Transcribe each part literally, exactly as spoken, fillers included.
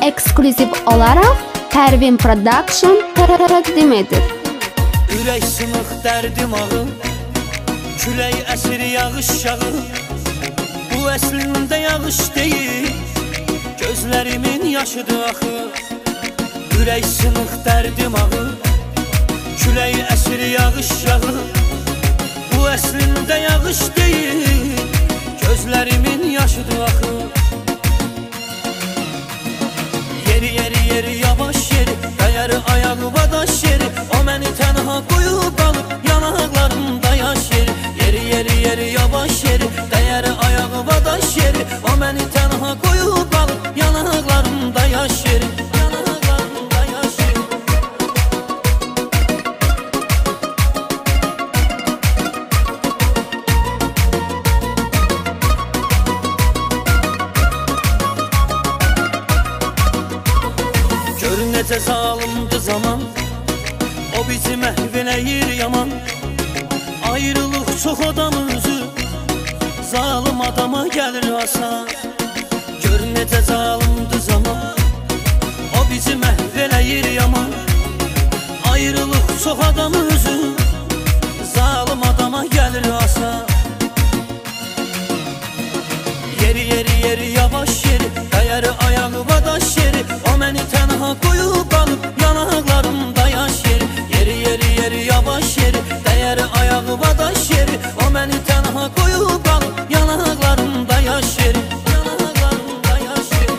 ekskluziv olaraq Pervin Production təqdim edir. Ürək sınıq dərdim ağır, külək əsir yağış yağır. Bu əslində yağış deyil, gözlərimin yaşıdır axı. Ürək sınıq dərdim ağır, külək əsir yağış yağır. Bu əslində yağış deyil, gözlərimin yaşıdır axı. Yeri yeri yeri yavaş yeri, dəyəri ayağı vadaş yeri. O məni tənha qoyub qalıb, yanaqlarımda yaş yeri. Yeri yeri yeri yavaş yeri, dəyəri ayağı vadaş yeri. O məni tənha qoyub qalıb, yanaqlarımda yaş yeri. Yanaqlarımda yaş yeri. Gör necə zalımdı zaman, o bizi məhv eləyir yaman. Ayrılıq çox adam özü, zalım adama gəlir asan. Gör necə zalımdı zaman, o bizi məhv eləyir yaman. Ayrılıq çox adam özü, zalım adama gəlir asan. Yeri yeri yeri yavaş yeri, dəyəri ayağı vadaş yeri. O məni tənha qoyub qalıb, yanaqlarımda yaş yeri. Yeri yeri yeri yavaş yeri, dəyəri ayağı vadaş yeri. O məni tənha qoyub qalıb, yanaqlarımda yaş yeri. Yanaqlarımda yaş yeri.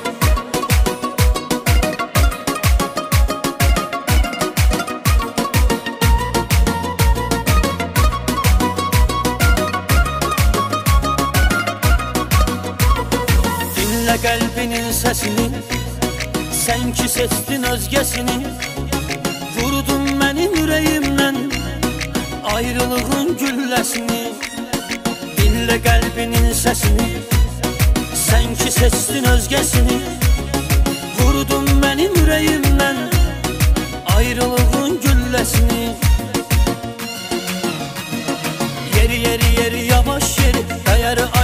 Dinlə qəlbinin səsini, sən ki seçdin özgəsini. Vurdun mənim ürəyimdən ayrılığın gülləsini. Dinlə qəlbinin səsini, sən ki seçdin özgəsini. Vurdun mənim ürəyimdən ayrılığın gülləsini. Yeri yeri yeri yavaş yeri, dəyəri